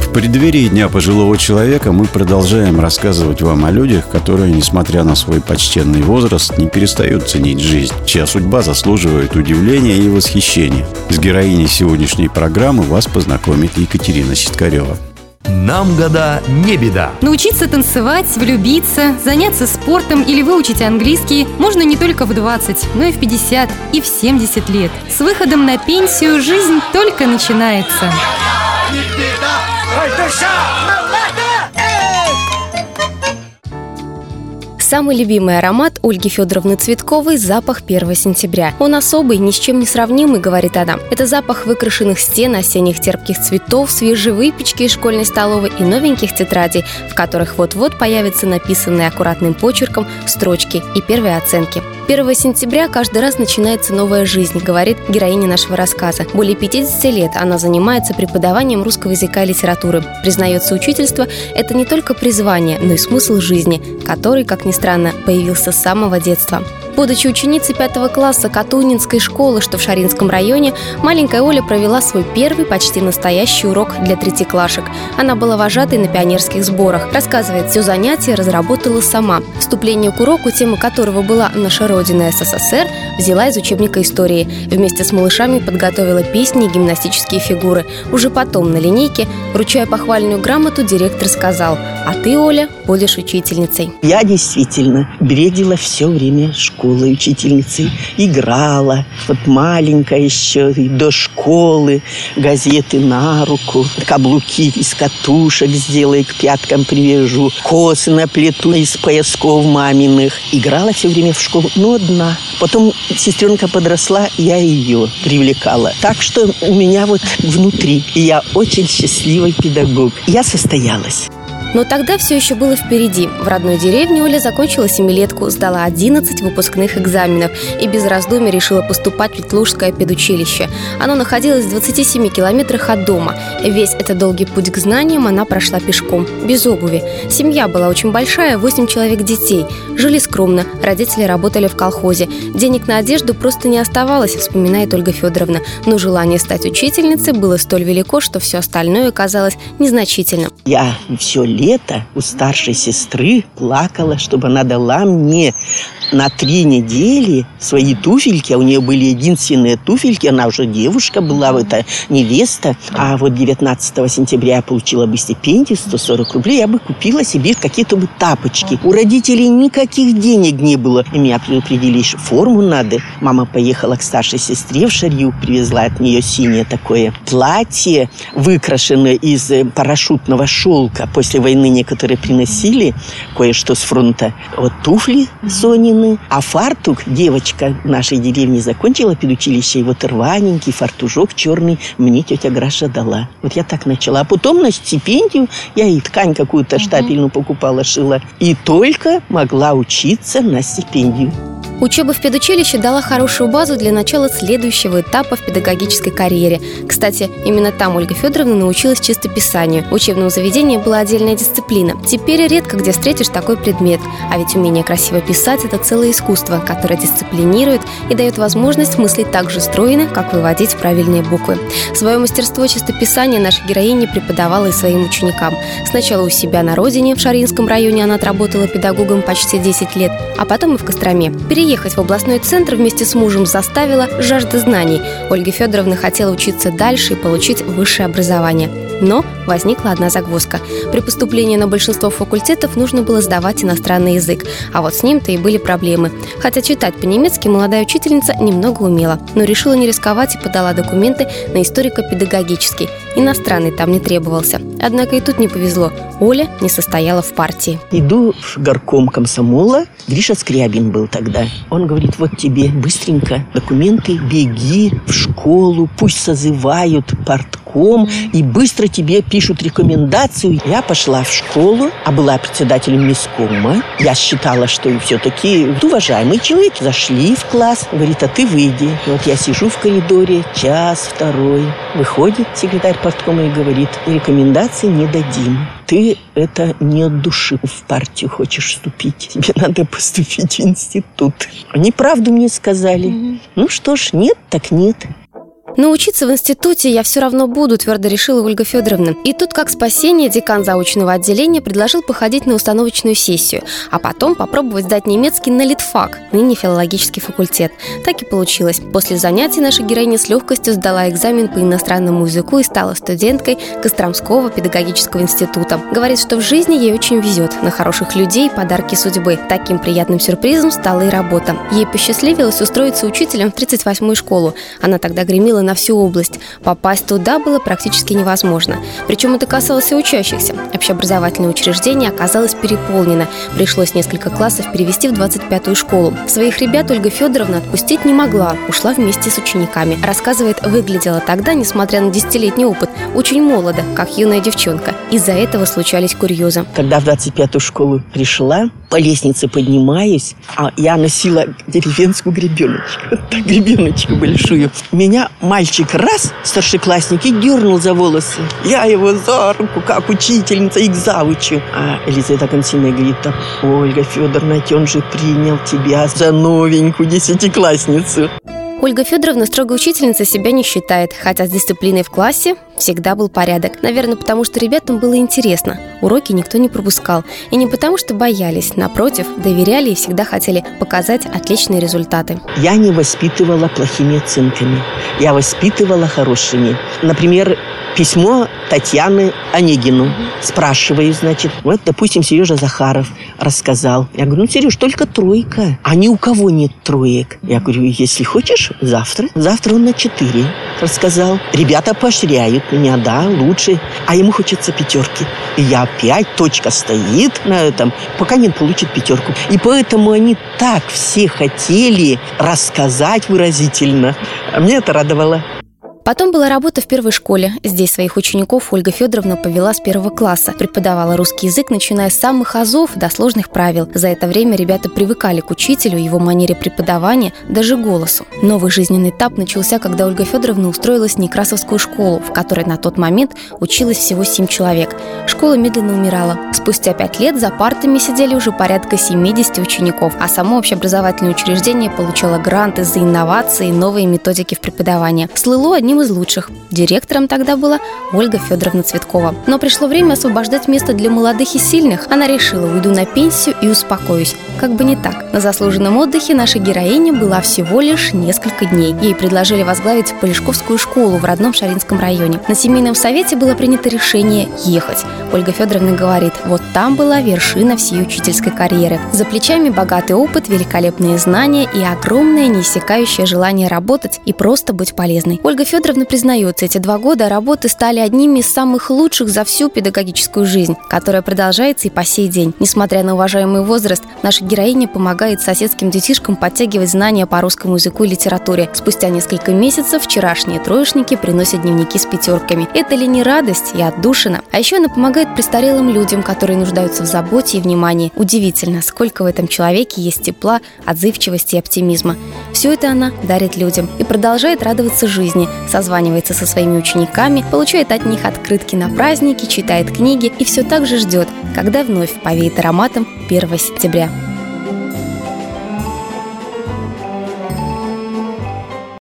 В преддверии Дня пожилого человека мы продолжаем рассказывать вам о людях, которые, несмотря на свой почтенный возраст, не перестают ценить жизнь, чья судьба заслуживает удивления и восхищения. С героиней сегодняшней программы вас познакомит Екатерина Ситкарева. Нам года не беда. Научиться танцевать, влюбиться, заняться спортом или выучить английский можно не только в 20, но и в 50, и в 70 лет. С выходом на пенсию жизнь только начинается. Самый любимый аромат Ольги Федоровны Цветковой – запах 1 сентября. Он особый, ни с чем не сравнимый, говорит она. Это запах выкрашенных стен, осенних терпких цветов, свежей выпечки из школьной столовой и новеньких тетрадей, в которых вот-вот появятся написанные аккуратным почерком строчки и первые оценки. 1 сентября каждый раз начинается новая жизнь, говорит героиня нашего рассказа. Более 50 лет она занимается преподаванием русского языка и литературы. Признается, учительство – это не только призвание, но и смысл жизни, который, как ни странно, появился с самого детства. Будучи ученицей 5 класса Катунинской школы, что в Шарьинском районе, маленькая Оля провела свой первый почти настоящий урок для третьеклашек. Она была вожатой на пионерских сборах. Рассказывает, все занятия разработала сама. Вступление к уроку, тема которого была «Наша Родина СССР», взяла из учебника истории. Вместе с малышами подготовила песни и гимнастические фигуры. Уже потом на линейке, вручая похвальную грамоту, директор сказал: «А ты, Оля, будешь учительницей». Я действительно бредила все время школой учительницей, играла, вот маленькая еще, и до школы, газеты на руку, каблуки из катушек сделай, к пяткам привяжу, косы наплету из поясков маминых. Играла все время в школу, но одна. Потом сестренка подросла, я ее привлекала. Так что у меня вот внутри, и я очень счастливый педагог. Я состоялась. Но тогда все еще было впереди. В родной деревне Оля закончила 7-летку, сдала 11 выпускных экзаменов и без раздумий решила поступать в Ветлужское педучилище. Оно находилось в 27 километрах от дома. Весь этот долгий путь к знаниям она прошла пешком, без обуви. Семья была очень большая, 8 человек детей. Жили скромно, родители работали в колхозе. Денег на одежду просто не оставалось, вспоминает Ольга Федоровна. Но желание стать учительницей было столь велико, что все остальное казалось незначительным. Я все лето у старшей сестры плакала, чтобы она дала мне на 3 недели свои туфельки, а у нее были единственные туфельки, она уже девушка была, это невеста, а вот 19 сентября я получила бы стипендию, 140 рублей, я бы купила себе какие-то бы тапочки. У родителей никаких денег не было, и меня предупредили, что форму надо. Мама поехала к старшей сестре в Шарью, привезла от нее синее такое платье, выкрашенное из парашютного шелка. После войны некоторые приносили кое-что с фронта. Вот туфли Сонины, а фартук девочка в нашей деревне закончила педучилище, и вот рваненький фартужок черный мне тетя Граша дала. Вот я так начала. А потом на стипендию я и ткань какую-то штапельную покупала, шила. И только могла учиться на стипендию. Учеба в педучилище дала хорошую базу для начала следующего этапа в педагогической карьере. Кстати, именно там Ольга Федоровна научилась чистописанию. В учебном заведении была отдельная дисциплина. Теперь редко где встретишь такой предмет. А ведь умение красиво писать – это целое искусство, которое дисциплинирует и дает возможность мыслить так же стройно, как выводить правильные буквы. Свое мастерство чистописания наша героиня преподавала и своим ученикам. Сначала у себя на родине, в Шарьинском районе, она отработала педагогом почти 10 лет, а потом и в Костроме. Переехать в областной центр вместе с мужем заставила жажда знаний. Ольга Федоровна хотела учиться дальше и получить высшее образование. Но возникла одна загвоздка. При поступлении на большинство факультетов нужно было сдавать иностранный язык, а вот с ним-то и были проблемы. Хотя читать по-немецки молодая учительница немного умела, но решила не рисковать и подала документы на историко-педагогический. Иностранный там не требовался. Однако и тут не повезло. Оля не состояла в партии. Иду в горком комсомола. Гриша Скрябин был тогда. Он говорит: вот тебе быстренько документы, беги в школу, пусть созывают партком и быстро тебе пишут рекомендацию. Я пошла в школу, а была председателем мискома. Я считала, что все-таки уважаемый человек. Зашли в класс, говорит: а ты выйди. Вот я сижу в коридоре, час-второй. Выходит секретарь парткома и говорит: рекомендации не дадим. Ты это не от души в партию хочешь вступить. Тебе надо поступить в институт. Они правду мне сказали. Ну что ж, нет так нет. Но учиться в институте я все равно буду, твердо решила Ольга Федоровна. И тут, как спасение, декан заочного отделения предложил походить на установочную сессию, а потом попробовать сдать немецкий на литфак, ныне филологический факультет. Так и получилось. После занятий наша героиня с легкостью сдала экзамен по иностранному языку и стала студенткой Костромского педагогического института. Говорит, что в жизни ей очень везет на хороших людей, подарки судьбы. Таким приятным сюрпризом стала и работа. Ей посчастливилось устроиться учителем в 38-ю школу. Она тогда гремела на всю область. Попасть туда было практически невозможно. Причем это касалось и учащихся. Общеобразовательное учреждение оказалось переполнено. Пришлось несколько классов перевести в 25-ю школу. Своих ребят Ольга Федоровна отпустить не могла. Ушла вместе с учениками. Рассказывает, выглядела тогда, несмотря на 10-летний опыт, очень молодо, как юная девчонка. Из-за этого случались курьезы. Когда в 25-ю школу пришла, по лестнице поднимаюсь, а я носила деревенскую гребеночку. Вот так, гребеночку большую. Меня мальчик раз, старшеклассник, и дернул за волосы. Я его за руку, как учительница, и к завучу. А Елизавета Константиновна говорит: Ольга Федоровна, он же принял тебя за новенькую 10-классницу. Ольга Федоровна строгой учительницей себя не считает, хотя с дисциплиной в классе всегда был порядок. Наверное, потому что ребятам было интересно. Уроки никто не пропускал. И не потому что боялись, напротив, доверяли и всегда хотели показать отличные результаты. Я не воспитывала плохими оценками. Я воспитывала хорошими. Например, письмо Татьяны Онегину. Спрашиваю, значит, вот, допустим, Сережа Захаров рассказал. Я говорю: Сереж, только 3. А ни у кого нет 3. Я говорю: если хочешь, завтра. Завтра он на 4 рассказал. Ребята поощряют меня, да, лучше. А ему хочется 5. И я опять, точка стоит на этом, пока не получит 5. И поэтому они так все хотели рассказать выразительно. А мне это радовало. Потом была работа в первой школе. Здесь своих учеников Ольга Федоровна повела с 1 класса. Преподавала русский язык, начиная с самых азов до сложных правил. За это время ребята привыкали к учителю, его манере преподавания, даже голосу. Новый жизненный этап начался, когда Ольга Федоровна устроилась в Некрасовскую школу, в которой на тот момент училось всего 7 человек. Школа медленно умирала. Спустя 5 лет за партами сидели уже порядка 70 учеников, а само общеобразовательное учреждение получало гранты за инновации и новые методики в преподавании. Слыло одним из лучших. Директором тогда была Ольга Федоровна Цветкова. Но пришло время освобождать место для молодых и сильных. Она решила: уйду на пенсию и успокоюсь. Как бы не так. На заслуженном отдыхе наша героиня была всего лишь несколько дней. Ей предложили возглавить Полешковскую школу в родном Шаринском районе. На семейном совете было принято решение ехать. Ольга Федоровна говорит: вот там была вершина всей учительской карьеры. За плечами богатый опыт, великолепные знания и огромное неиссякающее желание работать и просто быть полезной. Ольга Федоровна признается, эти 2 года работы стали одними из самых лучших за всю педагогическую жизнь, которая продолжается и по сей день. Несмотря на уважаемый возраст, наша героиня помогает соседским детишкам подтягивать знания по русскому языку и литературе. Спустя несколько месяцев вчерашние троечники приносят дневники с 5. Это ли не радость и отдушина? А еще она помогает престарелым людям, которые нуждаются в заботе и внимании. Удивительно, сколько в этом человеке есть тепла, отзывчивости и оптимизма. Все это она дарит людям и продолжает радоваться жизни, созванивается со своими учениками, получает от них открытки на праздники, читает книги и все так же ждет, когда вновь повеет ароматом 1 сентября.